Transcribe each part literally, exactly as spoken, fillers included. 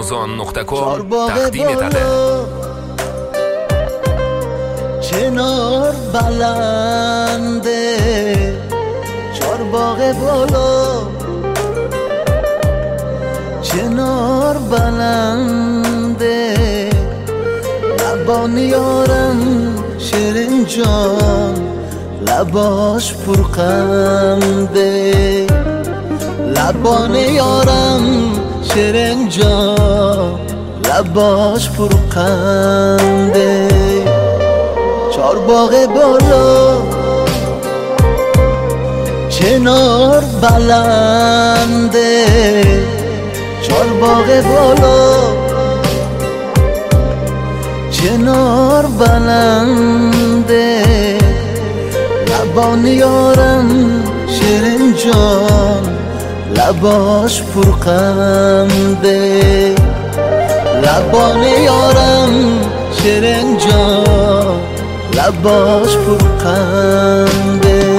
آوازان نقطه کام تقدیم etadi. چنار بلنده چارباغ بالا، چنار بلنده لبان یارم شیرین جان، لباش پرخنده لبان یارم شیرین جان، لباش پرخنده چارباغ بالا چنار بلنده چارباغ بالا چنار بلنده لبان یارم شیرین جان، لباش پرخنده لبان یارم شیرین جان، لباش پرخنده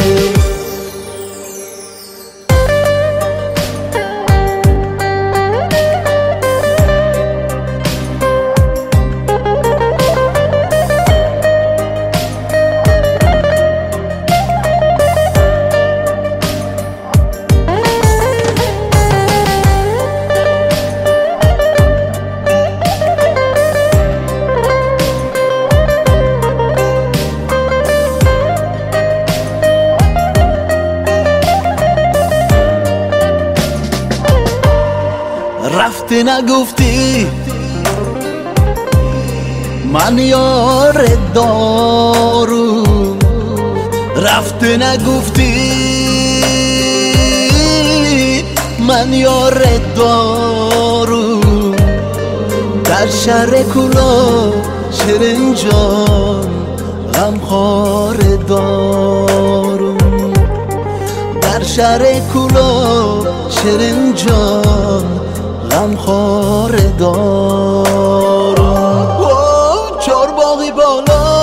رفتی نگفتی من یار دارو، رفتی نگفتی من یار دارو، در شهر کلا شیرین جان غمخوار دارو، در شهر کلا شیرین جان غمخوار دارم. چارباغی بالا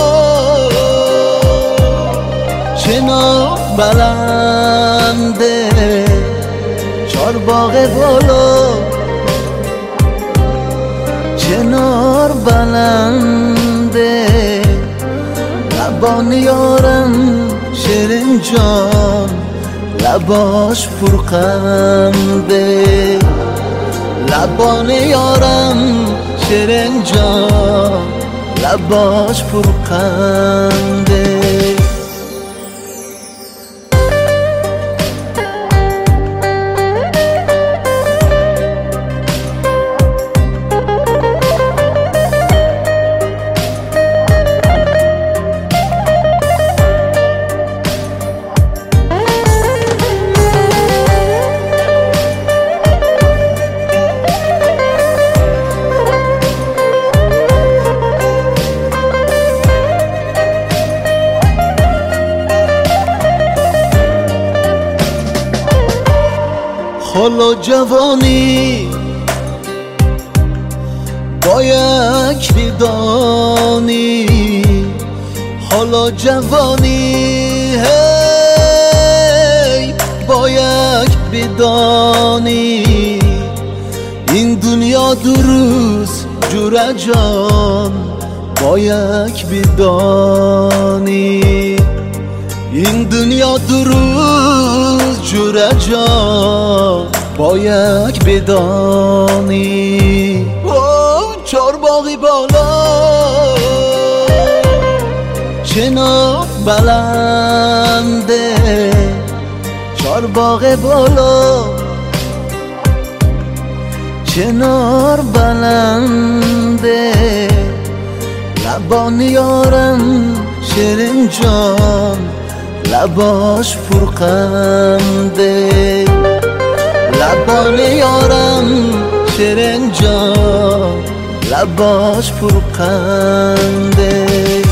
چنار بلنده چارباغ بالا چنار بلنده لبان یارم شیرین جان، لباش پرخنده لبان یارم شیرین جان، لباش پرخنده حالا جوانی با یک بدانی، حالا جوانی هی با یک بدانی، این دنیا دو روز جوره جان با یک بدانی، این دنیا دو روز جوره جان با یک بدانی. چارباغی بالا چنار بلنده چارباغ بالا چنار بلنده لبان یارم شیرین جان، لباش پرخنده لبان یارم شیرین جان، لباش پرخنده